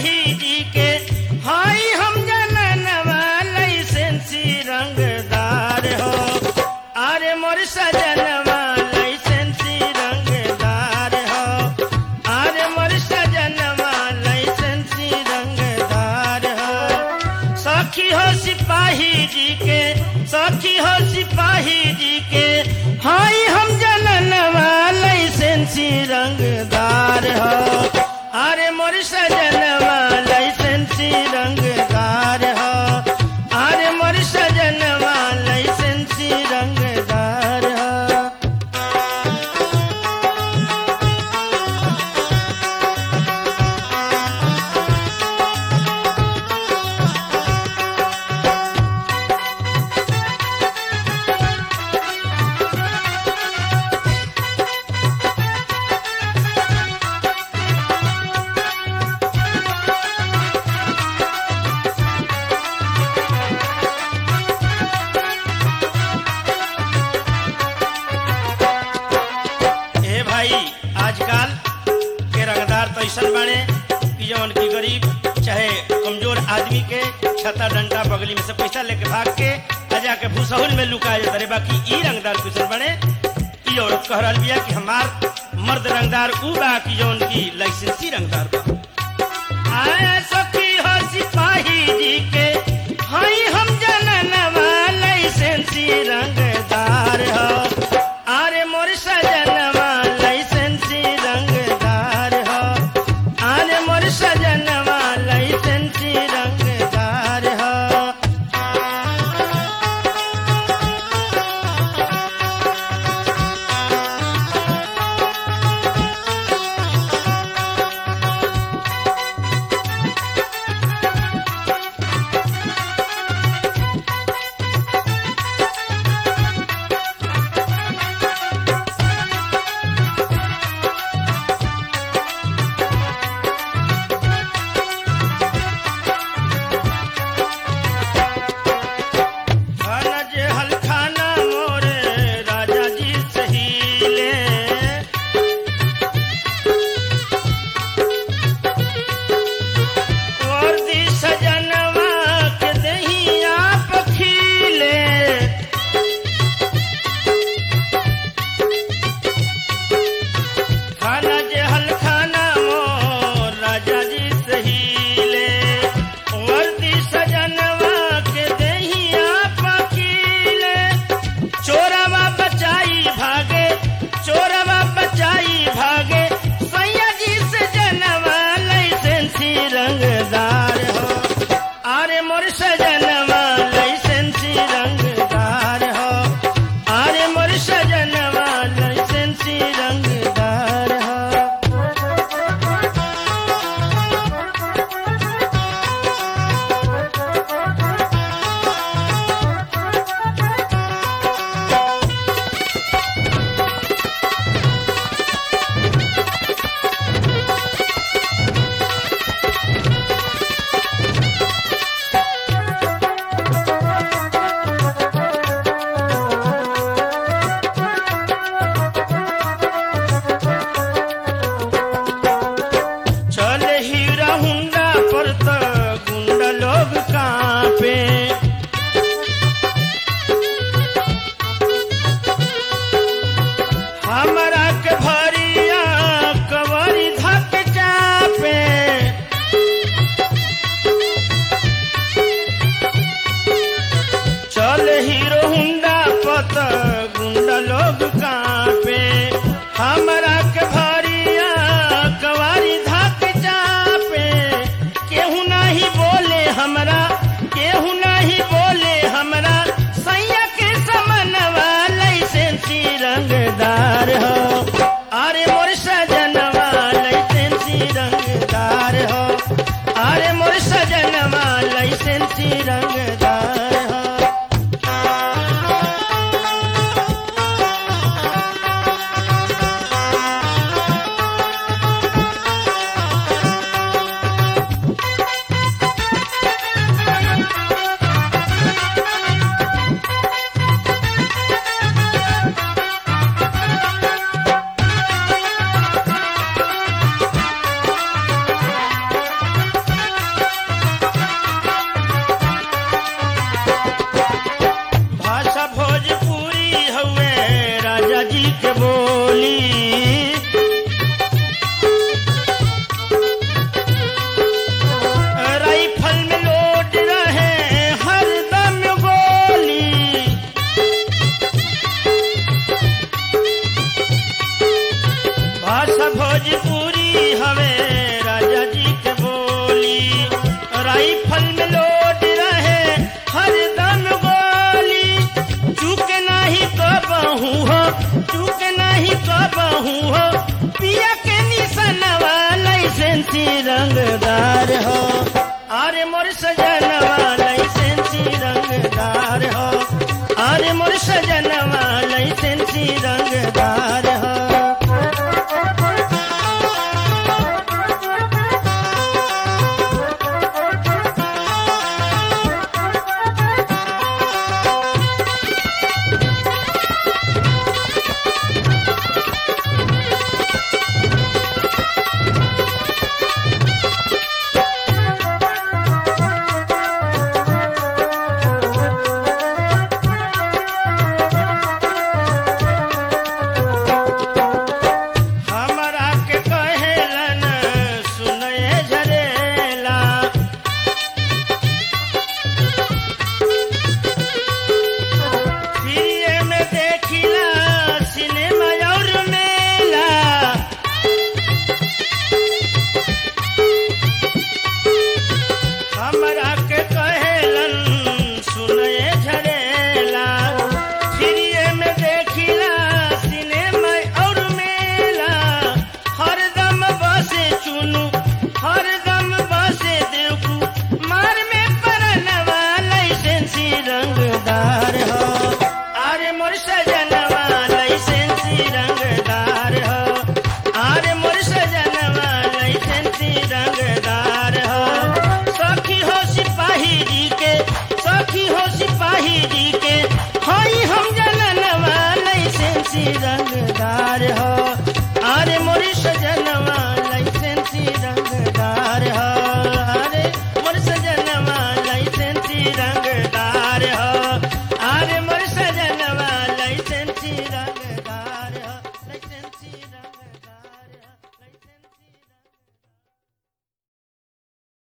सिपाही जी के हाई हम जननवा लाइसेंसी रंगदार हो। अरे मोर सजनवा लाइसेंसी रंगदार हो। अरे मोर सजनवा लाइसेंसी रंगदार हो। सखी हो सिपाही जी के, सखी हो सिपाही जी के हाई हम जननवा लाइसेंसी रंगदार हो। अरे मोर सजनवा लाइसेंसी रंगदार हो। अरे मोर सजनवा लाइसेंसी रंगदार हो। आजकल के रंगदार तो ऐसा बने कि जवन की गरीब चाहे कमजोर आदमी के छता डंडा बगली में से पैसा लेके भाग के अजा के भूसहुल में लुका जाता रे। बाकी ई रंगदार कैसे बने? ई औरत कह रहा बिया कि हमार मर्द रंगदार ऊ बा कि जवन की लाइसेंसी रंगदार बा। आए सखी हो सिपाही जी के हाई हम जननवा लाइसेंसी रंगदार हो। अरे मोर सजनवा लाइसेंसी रंगदार हो। अरे मोर सजनवा लाइसेंसी रंगदार हो। रंगदार हो। अरे मोर सजनवा लाइसेंसी रंगदार हो। अरे मोर सजनवा लाइसेंसी रंगदार हो। हमरा के भरिया कवरी धक चापे। चल हीरो हुंडा पत गुंडा लोग कांपे। हमरा के भरिया कवरी धक चापे। केहू नहीं बोले हमरा, केहू नहीं बोले हमरा। सैया के समनवा लाइसेंसी रंगदार हो। अरे मोर सजनवा लाइसेंसी रंगदार हो। अरे मोर सजनवा लाइसेंसी रंगदार हो। गोली। राइफल में लोड रहे हरदम गोली। भाषा भोजपुरी हवे राजा जी के बोली। राइफल में लोड रहे हरदम गोली। चूक नहीं कबहू हो, चूक नहीं कबहू हो, पिया के निशानवा लाइसेंसी रंगदार हो। अरे मोर सजनवा लाइसेंसी रंगदार हो। अरे मोर सजनवा लाइसेंसी रंगदार